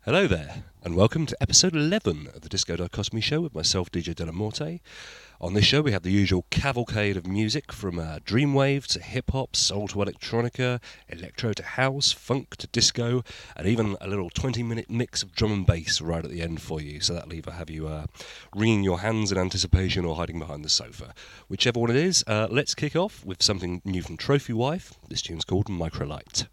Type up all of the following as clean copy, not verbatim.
Hello there, and welcome to episode 11 of the Disco Dichotomy Show with myself, DJ Della Morte. On this show, we have the usual cavalcade of music from dreamwave to hip-hop, soul to electronica, electro to house, funk to disco, and even a little 20-minute mix of drum and bass right at the end for you. So that'll either have you wringing your hands in anticipation or hiding behind the sofa. Whichever one it is, let's kick off with something new from Trophy Wife. This tune's called Microlight.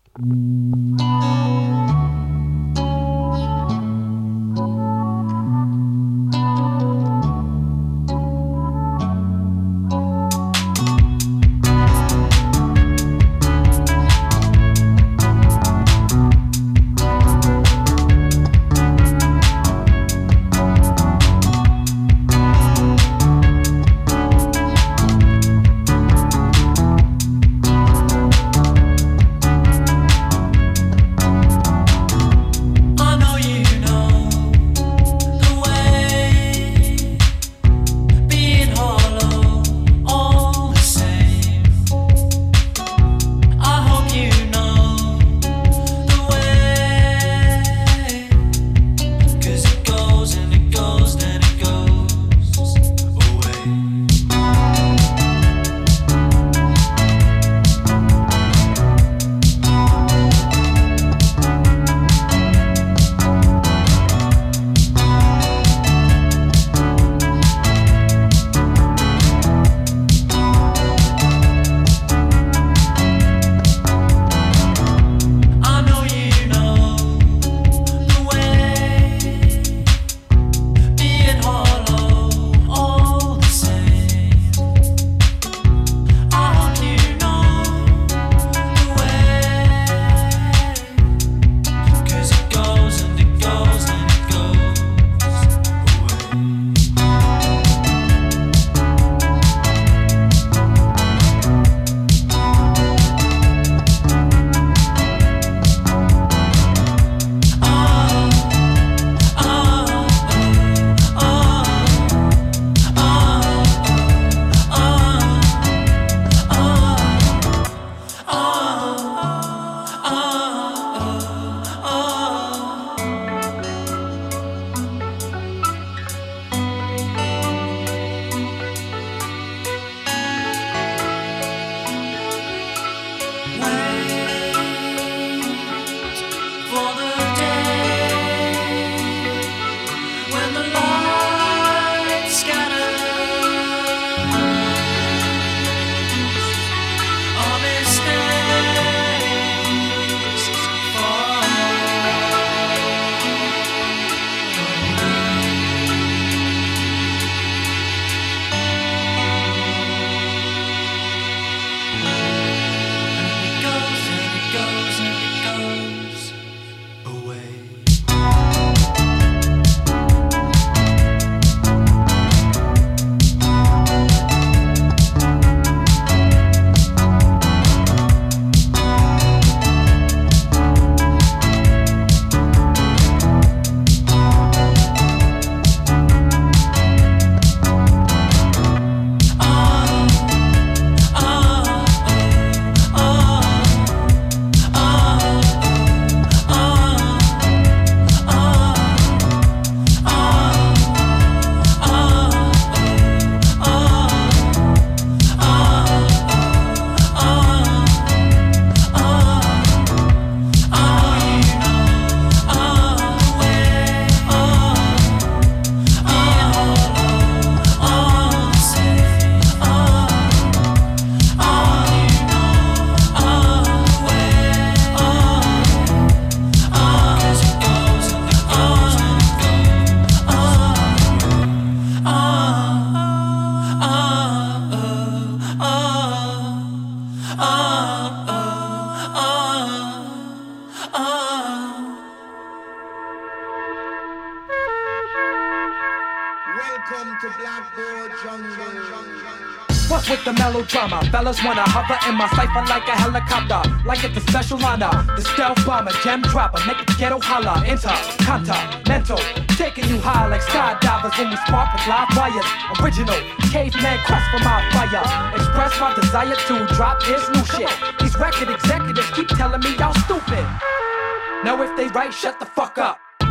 Fuck with the melodrama. Fellas wanna hover in my cipher like a helicopter. Like it's a special honor. The stealth bomber, gem dropper. Make the ghetto holler. Intercontinental. Taking you high like skydivers when we spark with live wires. Original caveman quest for my fire. Express my desire to drop this new shit. These record executives keep telling me y'all stupid. Now if they right, shut the fuck up.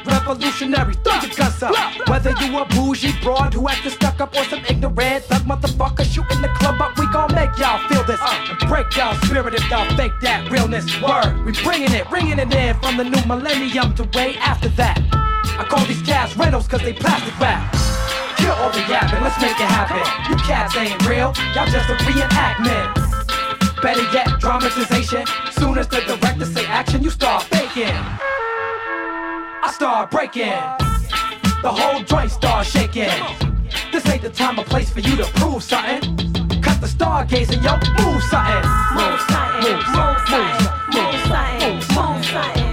revolutionary, throw your guns up. Whether you a bougie broad who actin' stuck up or some ignorant thug motherfucker shooting the club up, we gon' make y'all feel this and break y'all spirit if y'all fake that realness. Word, we bringing it in from the new millennium to way after that. I call these cats rentals cause they plastic wrap. Kill all the yapping, let's make it happen. You cats ain't real, y'all just a reenactment. Better yet, dramatization. Soon as the director say action, you start faking. I start breaking. The whole joint start shaking. This ain't the time or place for you to prove something. Cut the stargazing, yo, move something. Move something, move something, move something, move something.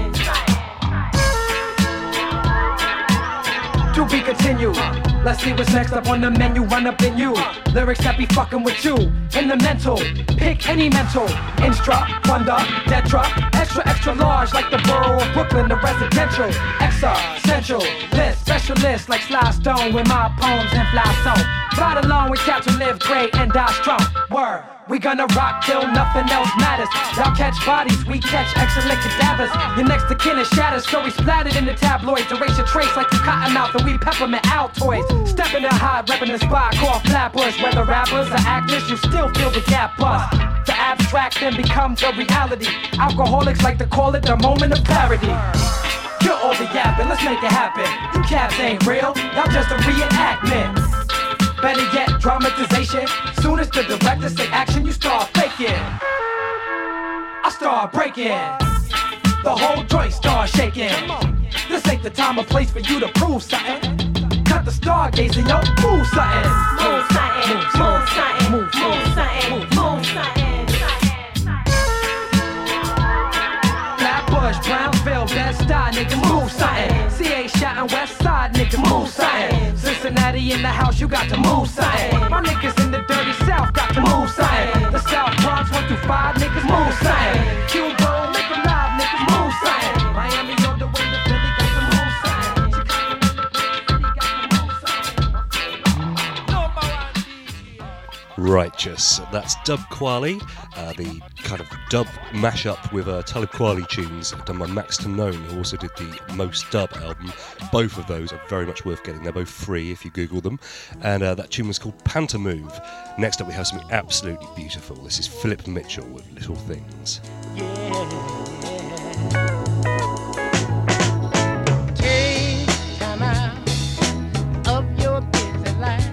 To be continued. Let's see what's next up on the menu, run up in you. Lyrics that be fucking with you. In the mental, pick any mental. Instra, wonder, detra, extra large like the borough of Brooklyn, the residential. Exa, central, list, specialist like Sly Stone with my poems and fly song. Ride along with cats who live great and die strong. Word. We gonna rock till nothing else matters. Y'all catch bodies, we catch excellent cadavers. Your next to kin is shattered, stories splattered in the tabloids. Erase your trace like you cotton mouth and we peppermint Altoids. Stepping in high, repping the spot, call flappers. Whether rappers or actors, you still feel the gap bust. The abstract then becomes the reality. Alcoholics like to call it the moment of clarity. Kill all the yapping, let's make it happen. You cats ain't real, y'all just a reenactment. Better yet, dramatization. Soon as the director say action, you start faking. I start breaking. The whole joint start shaking. This ain't the time or place for you to prove something. Cut the stargazing, yo, move something. Move something, move something, move something, move something. Flatbush, Brownsville, Bed-Stuy, nigga, move something. CA Shotton, West Side, nigga, move something. Cincinnati in the house, you got to move something. My niggas in the dirty South got to move something. The South Bronx 1 through 5, niggas move something. Cuba, make it live, niggas move something. Miami on the way to Philly got to move something. Chicago, Righteous. That's Dub Kweli, the kind of dub mashup with Talib Kweli tunes done by Max Tanone, who also did the Most Dub album. Both of those are very much worth getting. They're both free if you Google them. And that tune was called Panther Move. Next up we have something absolutely beautiful. This is Philip Mitchell with Little Things. Take time out of your busy life.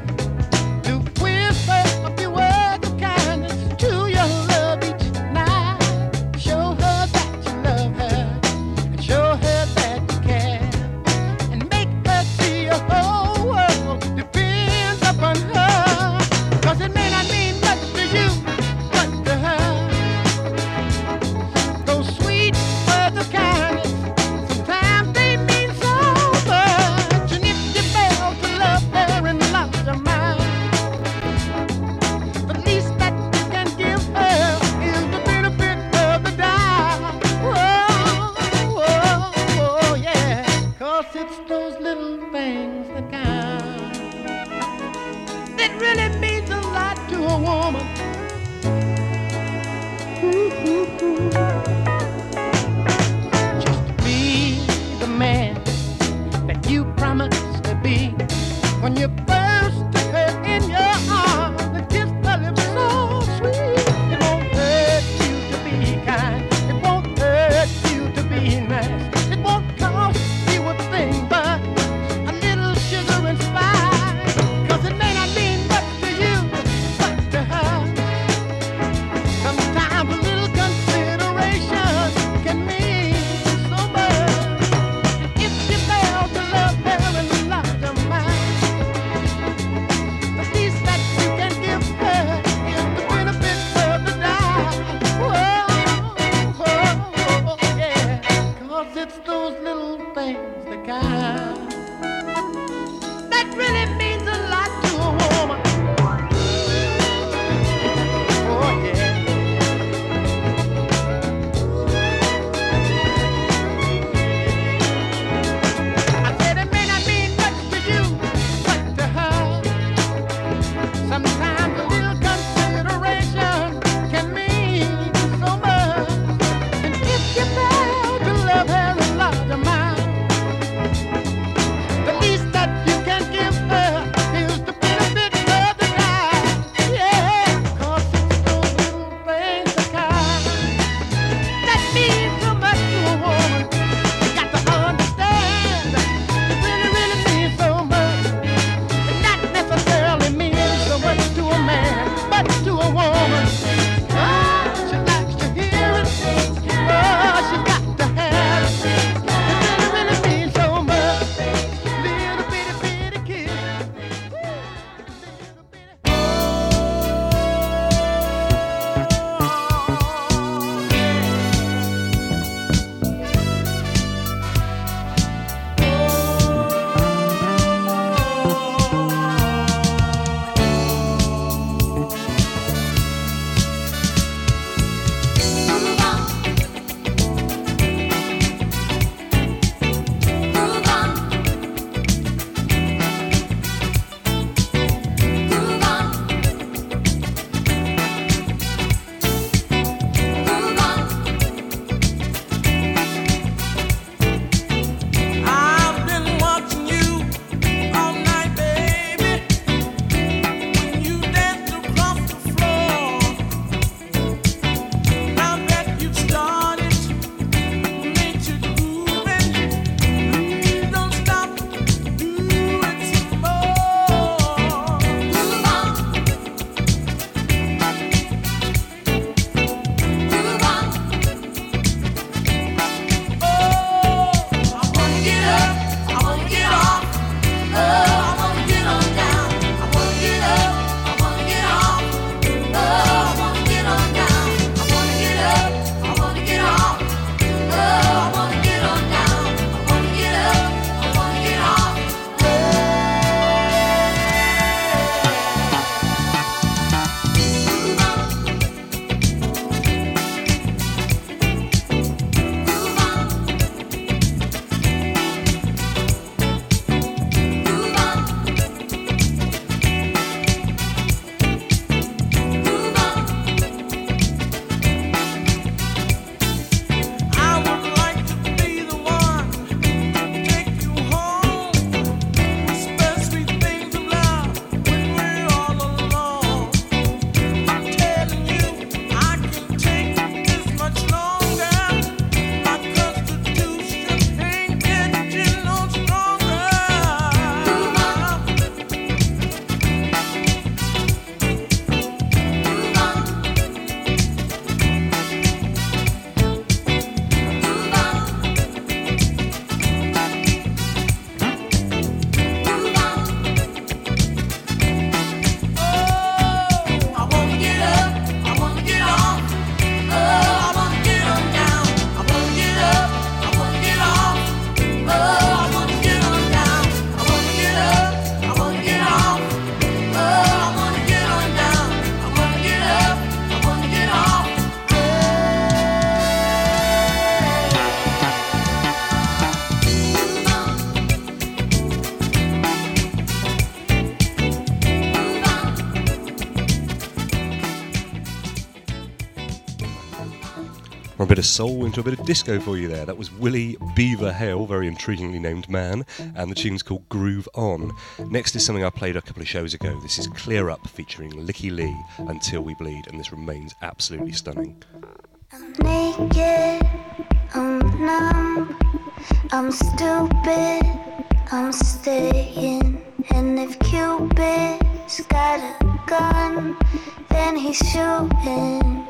From a bit of soul into a bit of disco for you there. That was Willie Beaver Hale, very intriguingly named man, and the tune's called Groove On. Next is something I played a couple of shows ago. This is Clear Up featuring Licky Lee, Until We Bleed, and this remains absolutely stunning. I'm naked, I'm numb, I'm stupid, I'm staying. And if Cupid's got a gun, then he's shooting.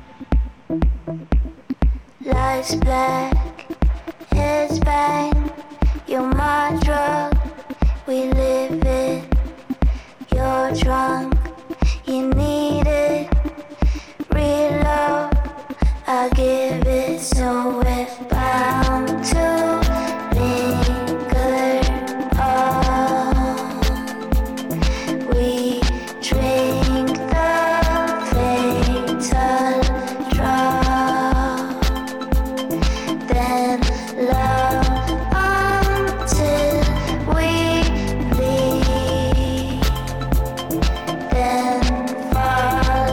Lights black, heads bang, you're my drug, we live it. You're drunk, you need it. Real love, I give it, so we're bound to linger on. We drink the fatal drop, then love until we bleed, then fall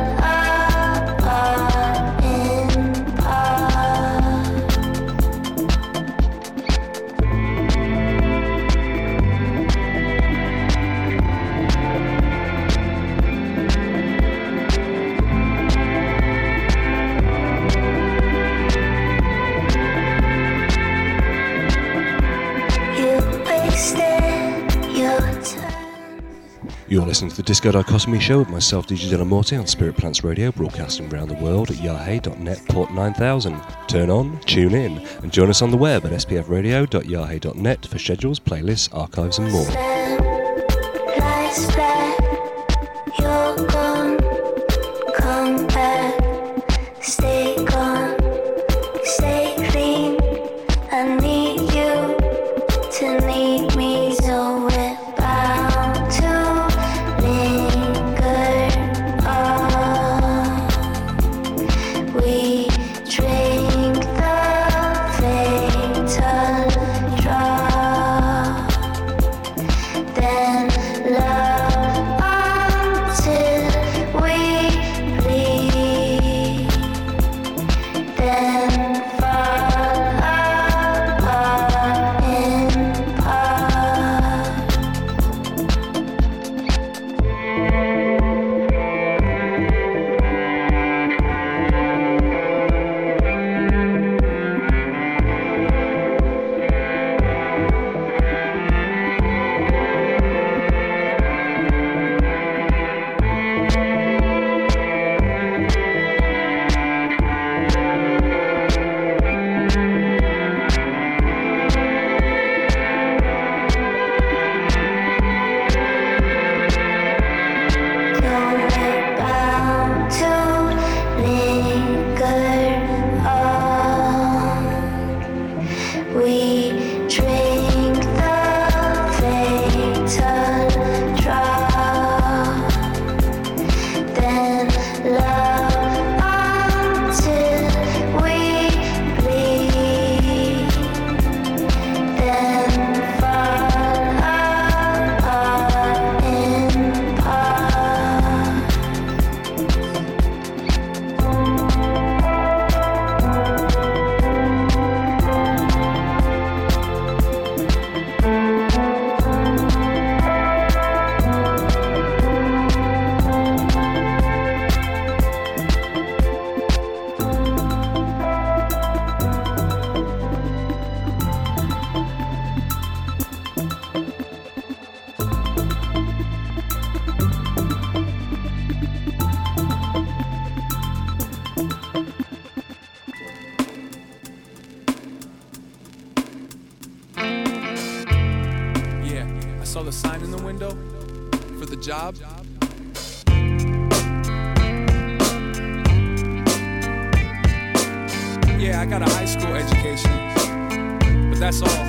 apart in part. You wasted your time. You're listening to the Disco Dichotomy Show with myself, DJ Della Morte, on Spirit Plants Radio, broadcasting around the world at yahoo.net port 9000. Turn on, tune in, and join us on the web at spfradio.yahoo.net for schedules, playlists, archives, and more. Lights black, you're gone, come back, stay gone, stay clean. I need you to need me, so we're bound to linger on. We drink the fatal drop, then love until we bleed, then fall apart in part. Bound to linger on. We drink the fatal drop, then love until we bleed, then fall apart in part. Yeah, I saw the sign in the window for the job. Yeah, I got a high school education, but that's all.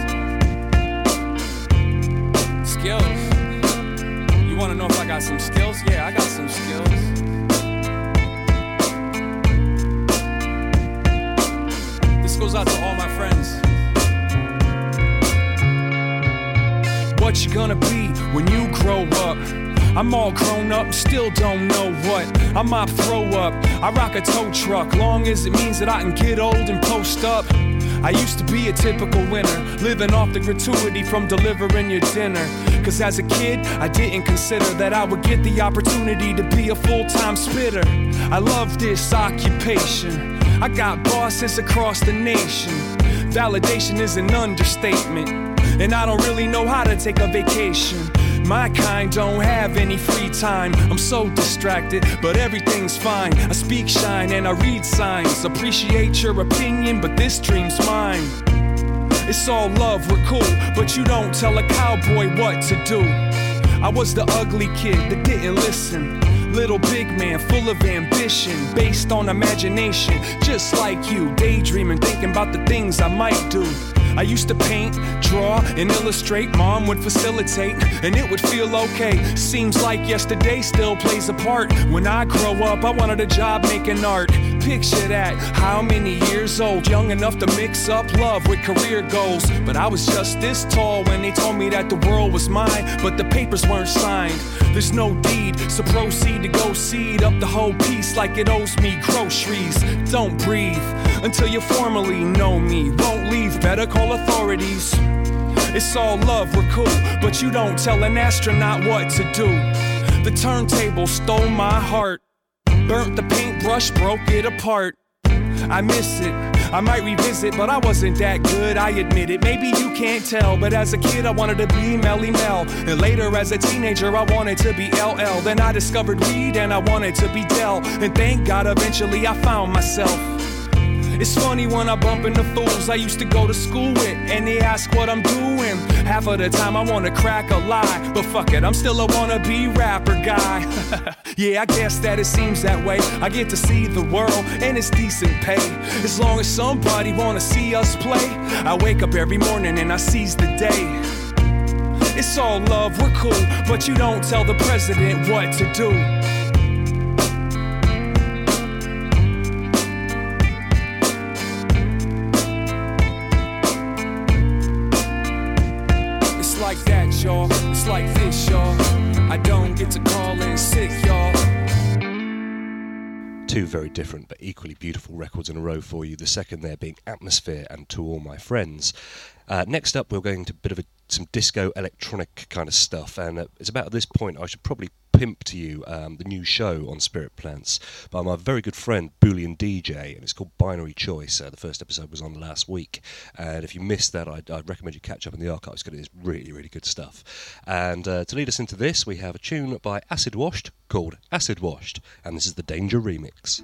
Skills. You wanna know if I got some skills? Yeah, I got some skills. This goes out to all my friends. What you gonna be when you grow up? I'm all grown up, still don't know what. I might throw up, I rock a tow truck, long as it means that I can get old and post up. I used to be a typical winner, living off the gratuity from delivering your dinner. Cause as a kid, I didn't consider that I would get the opportunity to be a full-time spitter. I love this occupation, I got bosses across the nation. Validation is an understatement, and I don't really know how to take a vacation. My kind don't have any free time, I'm so distracted, but everything's fine. I speak shine and I read signs, appreciate your opinion, but this dream's mine. It's all love, we're cool, but you don't tell a cowboy what to do. I was the ugly kid that didn't listen, little big man full of ambition, based on imagination, just like you, daydreaming, thinking about the things I might do. I used to paint, draw, and illustrate. Mom would facilitate, and it would feel okay. Seems like yesterday still plays a part. When I grow up, I wanted a job making art. Picture that, how many years old, young enough to mix up love with career goals. But I was just this tall when they told me that the world was mine, but the papers weren't signed. There's no deed, so proceed to go seed up the whole piece like it owes me groceries. Don't breathe until you formally know me. Won't leave, better call authorities. It's all love, we're cool, but you don't tell an astronaut what to do. The turntable stole my heart, burnt the paintbrush, broke it apart. I miss it, I might revisit, but I wasn't that good, I admit it. Maybe you can't tell, but as a kid I wanted to be Melly Mel. And later as a teenager I wanted to be LL. Then I discovered weed and I wanted to be Del. And thank God eventually I found myself. It's funny when I bump into fools I used to go to school with, and they ask what I'm doing. Half of the time I wanna crack a lie, but fuck it, I'm still a wannabe rapper guy. Yeah, I guess that it seems that way. I get to see the world, and it's decent pay. As long as somebody wanna see us play, I wake up every morning and I seize the day. It's all love, we're cool, but you don't tell the president what to do. Like that, y'all. It's like this, y'all. I don't get to call in sick, y'all. Two very different but equally beautiful records in a row for you. The second there being Atmosphere and To All My Friends. Next up, we're going to a bit of some disco electronic kind of stuff, and it's about at this point I should probably pimp to you the new show on Spirit Plants by my very good friend Boolean DJ, and it's called Binary Choice. The first episode was on last week, and if you missed that, I'd recommend you catch up in the archives because it is really, really good stuff. And to lead us into this, we have a tune by Acid Washed called Acid Washed, and this is the Danger Remix.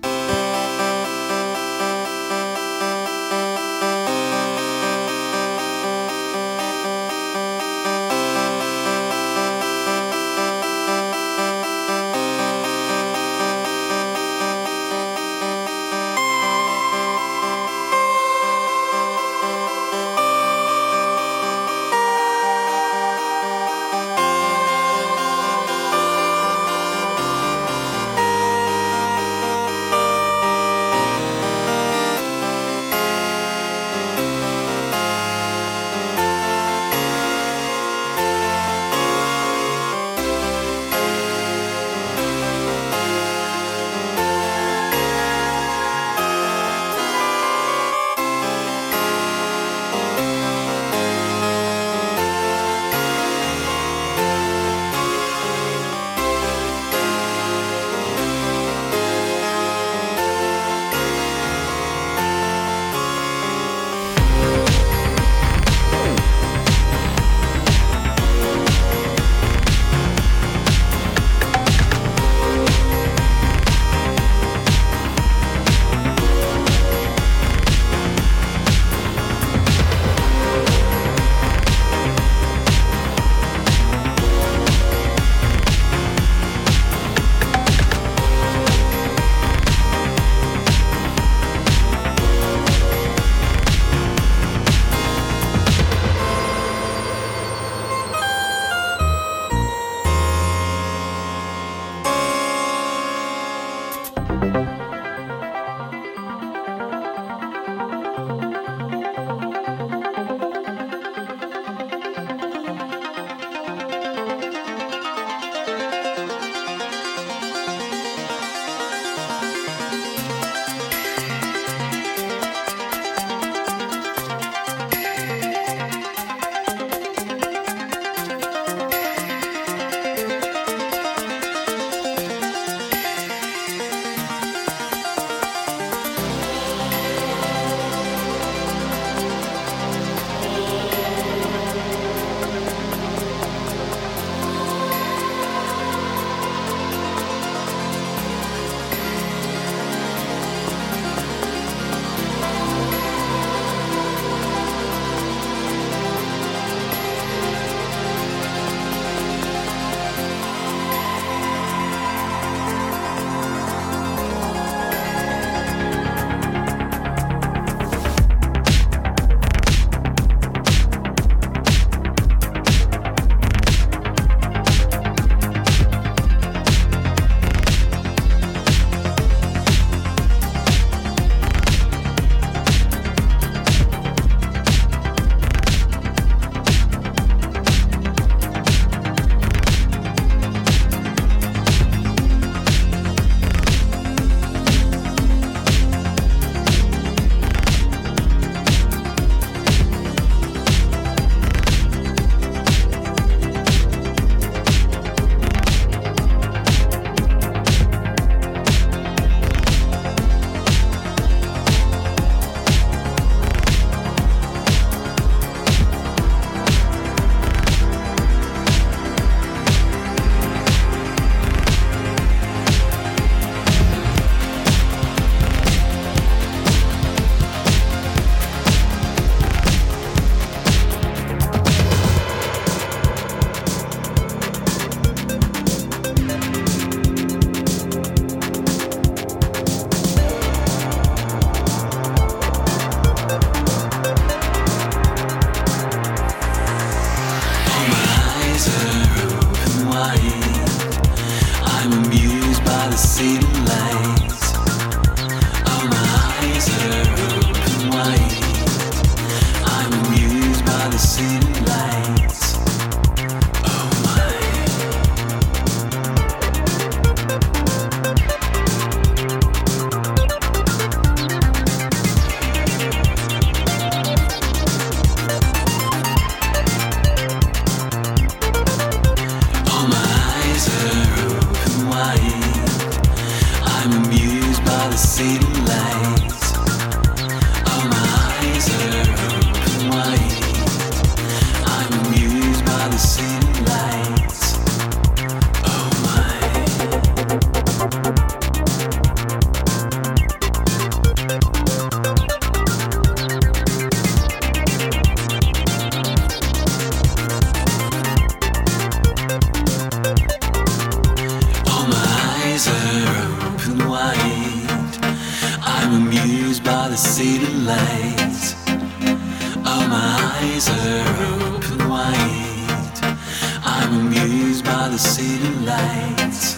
eyes are open wide. I'm amused by the ceiling lights. Oh, my eyes are open wide. I'm amused by the ceiling lights. Oh, my. Oh, my eyes are open wide. I'm amused by the ceiling lights. Oh, my eyes are open wide. I'm amused by the ceiling lights. Oh, oh, my eyes are open wide. I'm amused by the ceiling lights. Oh, my eyes are open wide. I'm amused by the ceiling lights.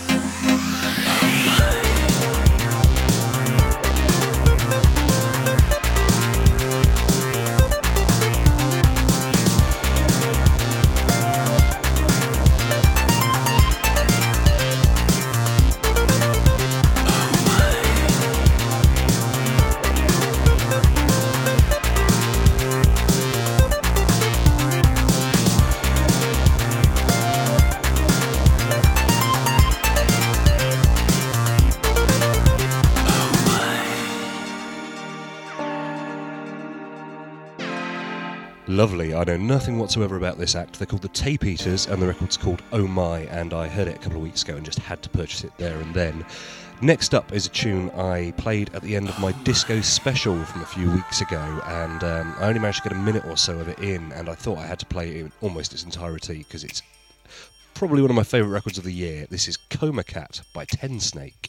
Lovely. I know nothing whatsoever about this act. They're called the Tape Eaters, and the record's called Oh My, and I heard it a couple of weeks ago and just had to purchase it there and then. Next up is a tune I played at the end of my disco special from a few weeks ago, and I only managed to get a minute or so of it in, and I thought I had to play it in almost its entirety because it's probably one of my favourite records of the year. This is Coma Cat by Ten Snake.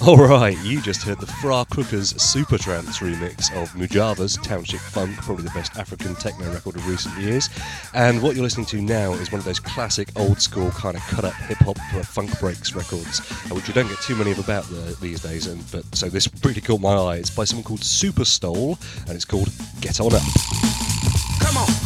Alright, you just heard the Fra Crookers Supertrance remix of Mujava's Township Funk, probably the best African techno record of recent years. And what you're listening to now is one of those classic old school kind of cut up hip hop funk breaks records, which you don't get too many of about these days. So this really caught my eye. It's by someone called Superstole, and it's called Get On Up. Come on.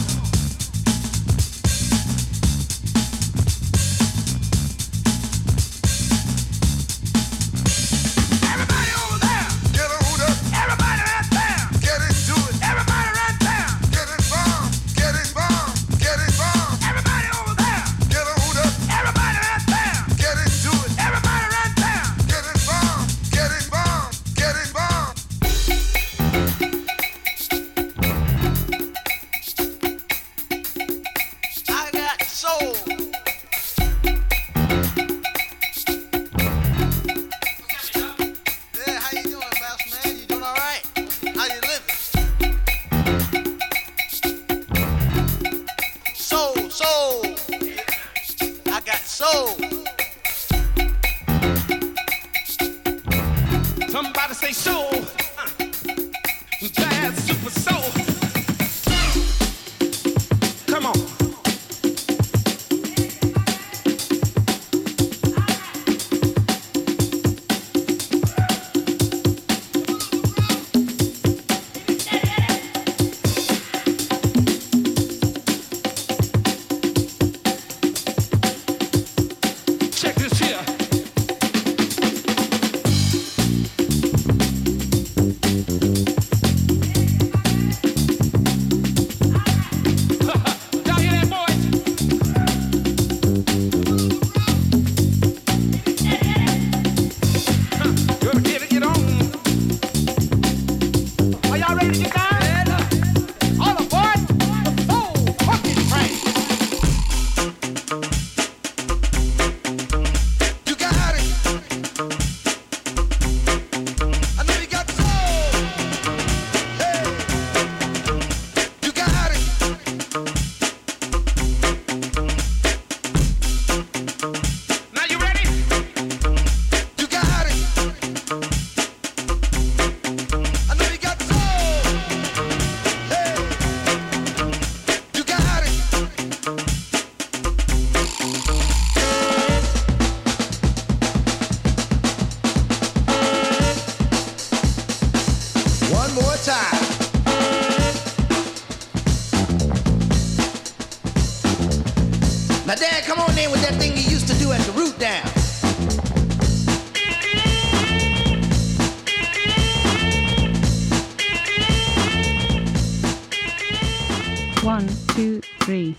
Somebody say soul. That's super soul. Come on. Check this here. Y'all hear that, boys? You ever get on? Are y'all ready to get down? All aboard the soul fucking train. You got it. I know you got the soul. Hey. You got it. Now you ready? You got it. I know you got the soul. Hey. You got it. One more time. Now, Dad, come on in with that thing you used to do at the root down. One, two, three.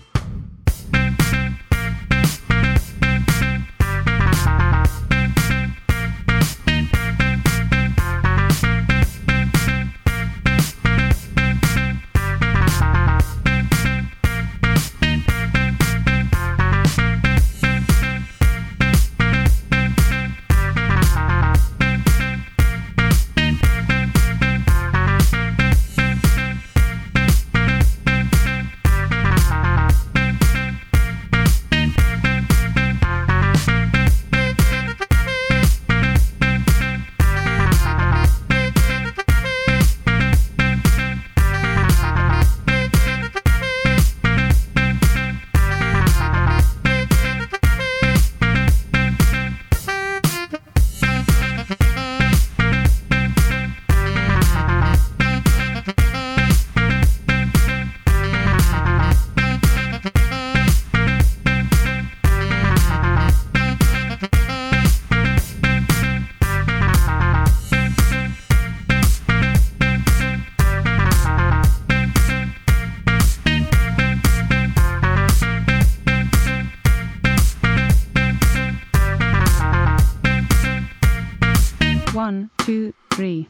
One, two, three.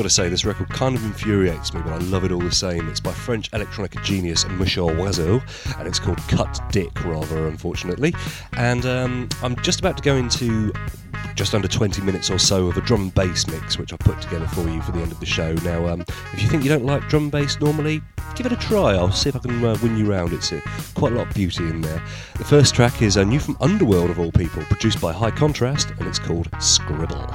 got to say, this record kind of infuriates me, but I love it all the same. It's by French electronica genius Michel Oiseau, and it's called Cut Dick, rather unfortunately. And I'm just about to go into just under 20 minutes or so of a drum and bass mix, which I've put together for you for the end of the show. Now, if you think you don't like drum and bass normally, give it a try. I'll see if I can win you round. It's quite a lot of beauty in there. The first track is new from Underworld, of all people, produced by High Contrast, and it's called Scribble.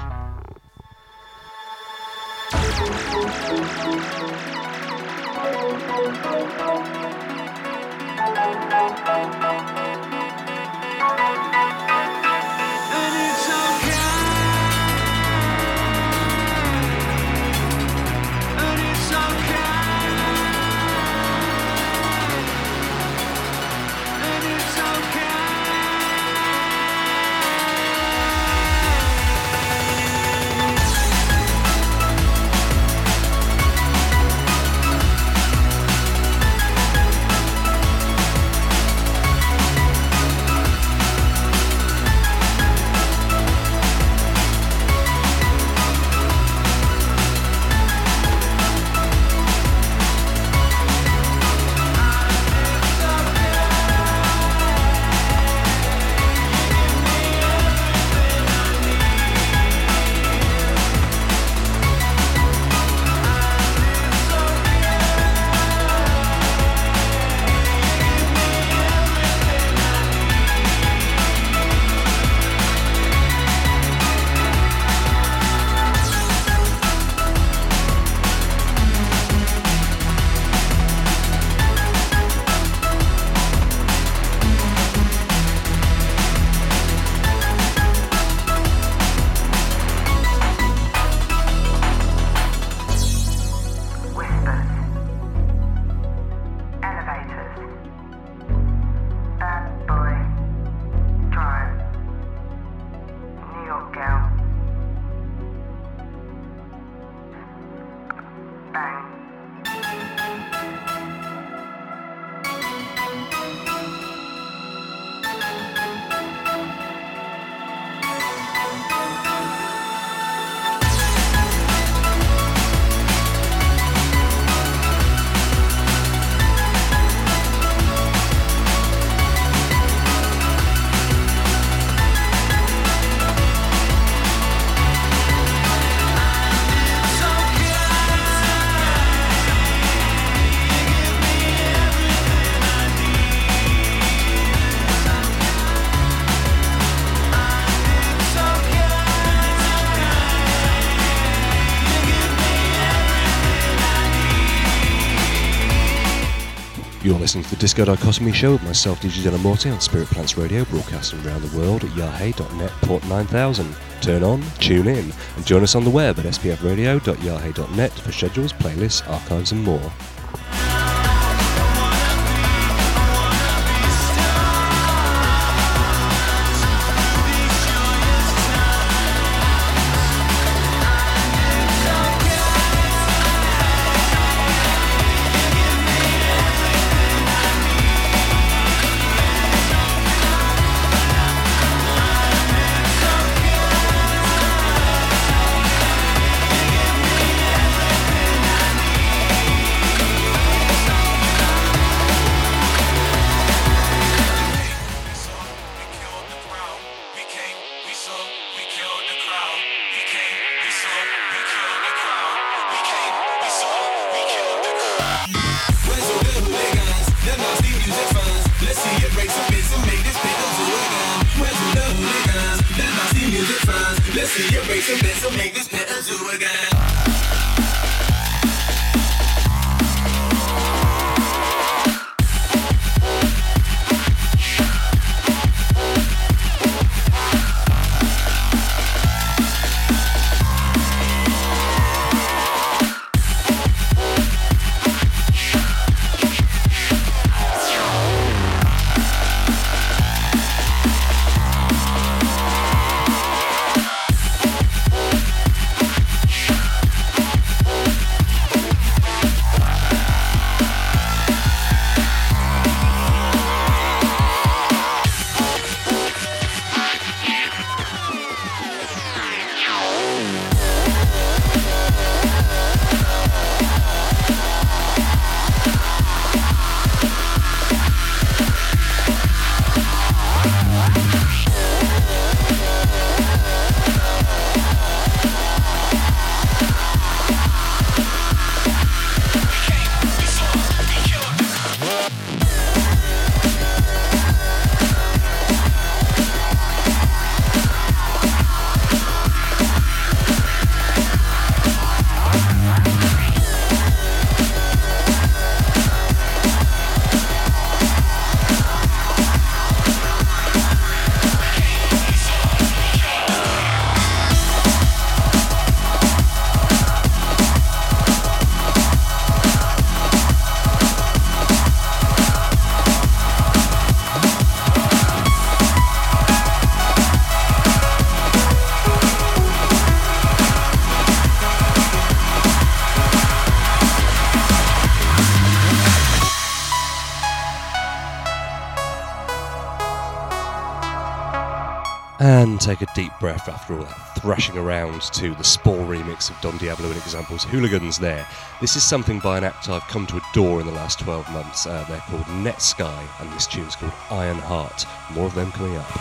You're listening to the Disco Dichotomy Show with myself, DJ Della Morte, on Spirit Plants Radio, broadcasting around the world at yahoo.net port 9000. Turn on, tune in, and join us on the web at spfradio.yahoo.net for schedules, playlists, archives and more. take a deep breath after all that thrashing around to the Spore remix of Don Diablo and Examples Hooligans there. This is something by an act I've come to adore in the last 12 months. They're called Netsky, and this tune's called Iron Heart. More of them coming up.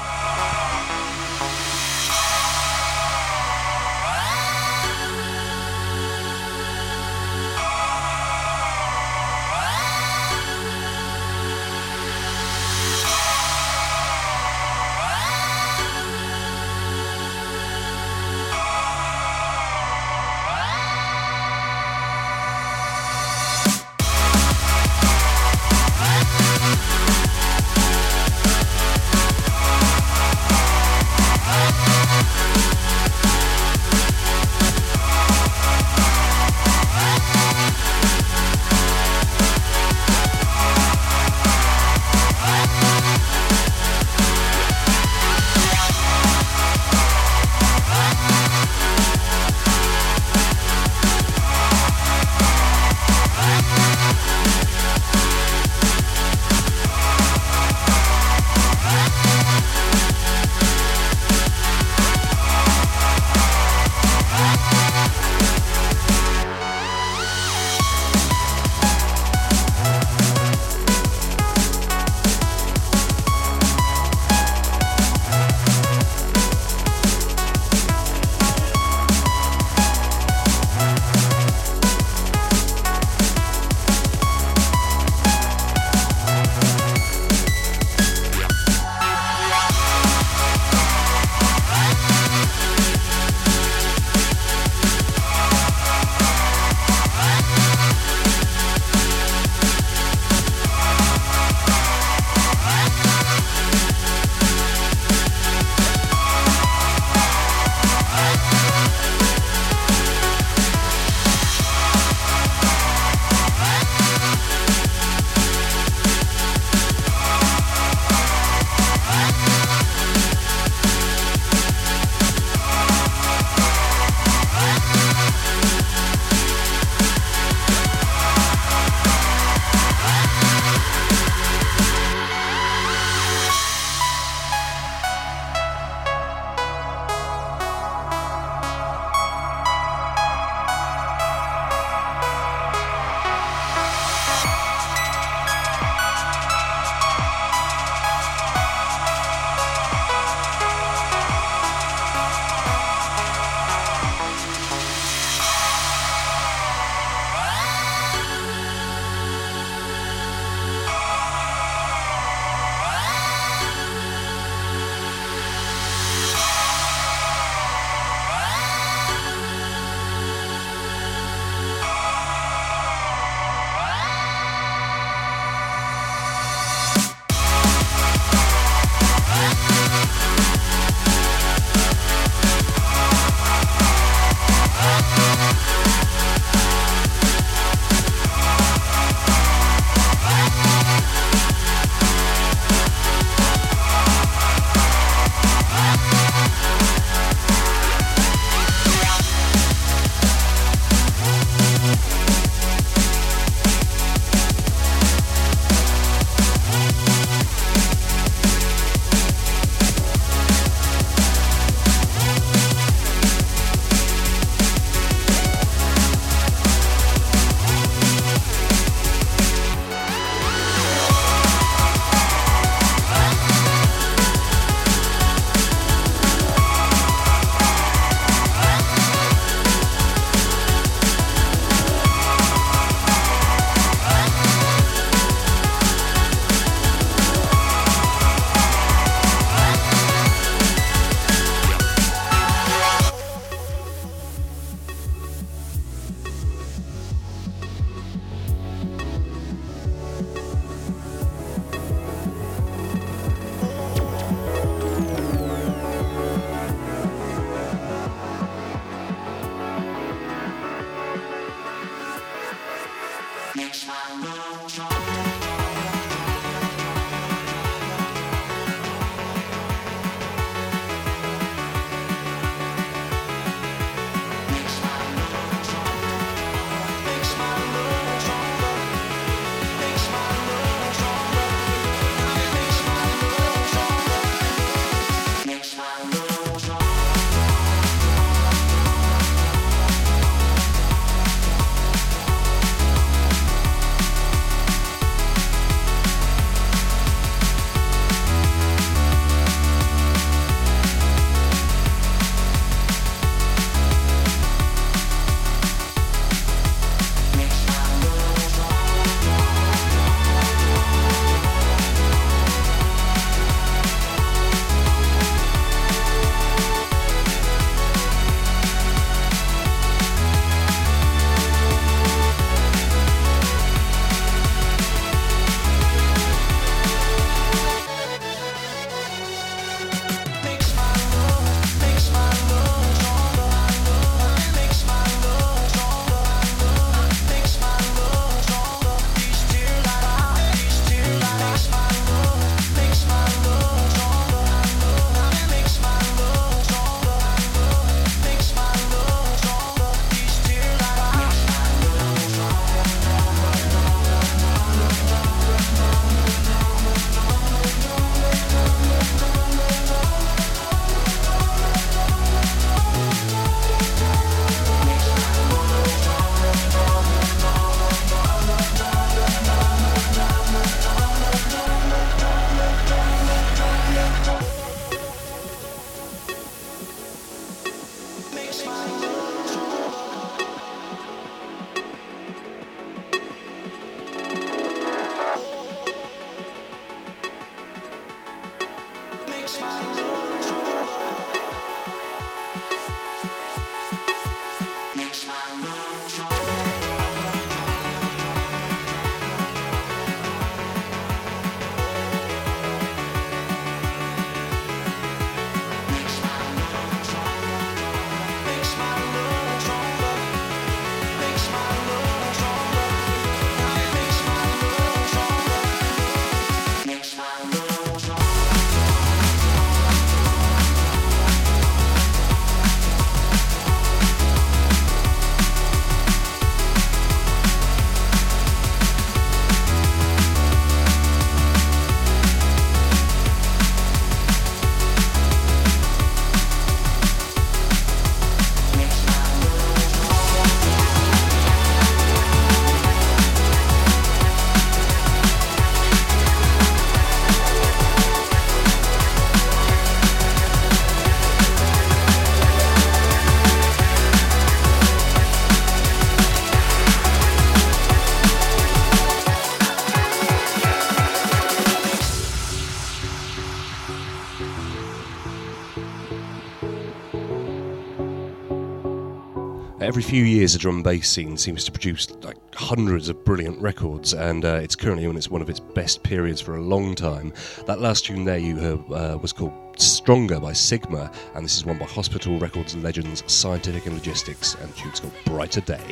Every few years, the drum and bass scene seems to produce like hundreds of brilliant records, and it's currently in one of its best periods for a long time. That last tune there you heard was called Stronger by Sigma, and this is one by Hospital Records legends Scientific and Logistics, and the tune's called Brighter Day.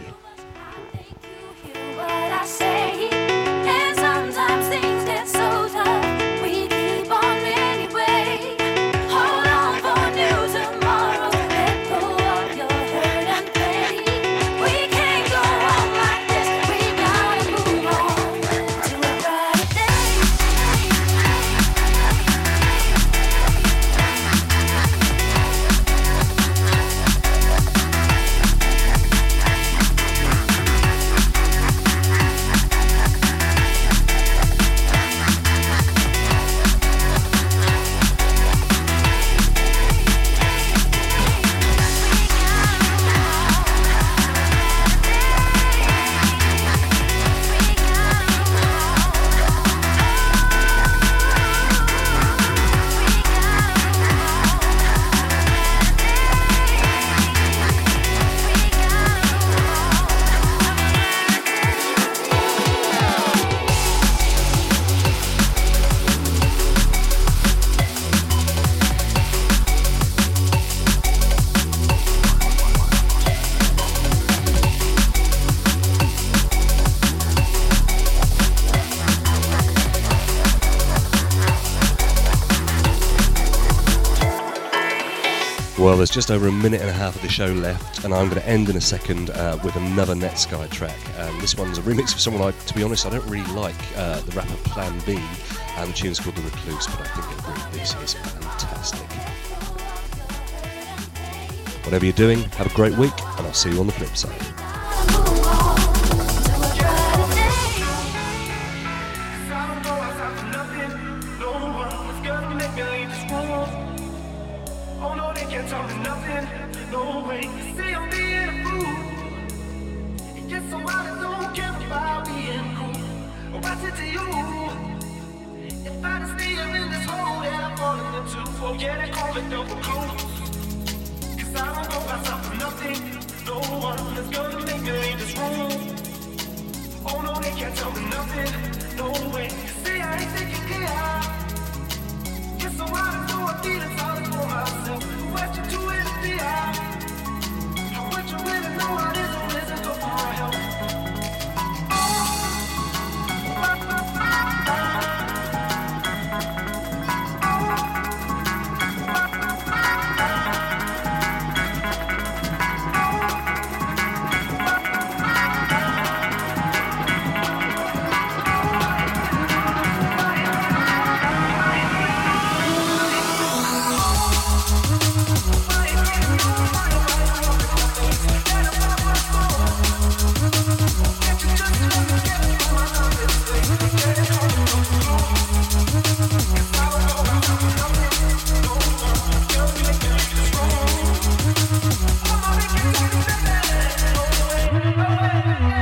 What I say, and sometimes things get so tough. We keep on anyway. Hold on for new tomorrow. Let go of your hurt and pain. We can't go on like this. We gotta move on to a brighter day. Well, there's just over a minute and a half of the show left, and I'm going to end in a second with another Netsky track. This one's a remix of someone to be honest, I don't really like, the rapper Plan B, and the tune's called The Recluse, but I think you'll agree this is fantastic. Whatever you're doing, have a great week, and I'll see you on the flip side. Yeah, they call it double close. 'Cause I don't go myself for nothing. No one is gonna make me leave this room. Oh no, they can't tell me nothing. No way. See, I ain't thinking clear. Get so out of door, feeling sorry for myself. What you do is fear. How would you really know what is or isn't good for my health? Oh,